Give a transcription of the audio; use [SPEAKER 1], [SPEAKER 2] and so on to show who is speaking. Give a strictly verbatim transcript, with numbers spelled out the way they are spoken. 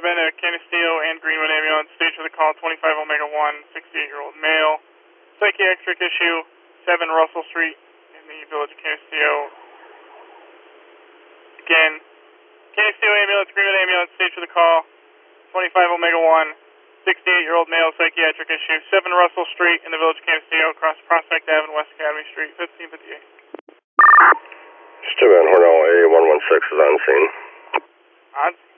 [SPEAKER 1] Savannah, Canisteo, and Greenwood ambulance. Stage for the call, twenty-five Omega one, sixty-eight-year-old male. Psychiatric issue, seven Russell Street in the village of Canisteo. Again, Canisteo ambulance, Greenwood ambulance. Stage for the call, twenty-five Omega one, sixty-eight-year-old male. Psychiatric issue, seven Russell Street in the village of Canisteo, across Prospect Avenue, West Academy Street, fifteen fifty-eight.
[SPEAKER 2] Steven Hornell, A one one six is on scene.
[SPEAKER 1] On